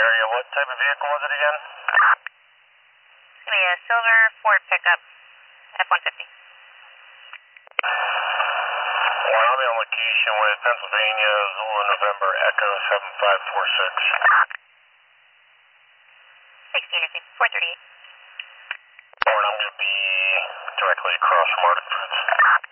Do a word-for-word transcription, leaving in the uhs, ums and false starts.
area. What type of vehicle was it again? It's going to be a silver Ford pickup, F one fifty. Well, I'll be on location with Pennsylvania, Zulu November, Echo seven five four six. sixteen, four thirty-eight. Warren, I'm going to be directly across from Arctic Foods.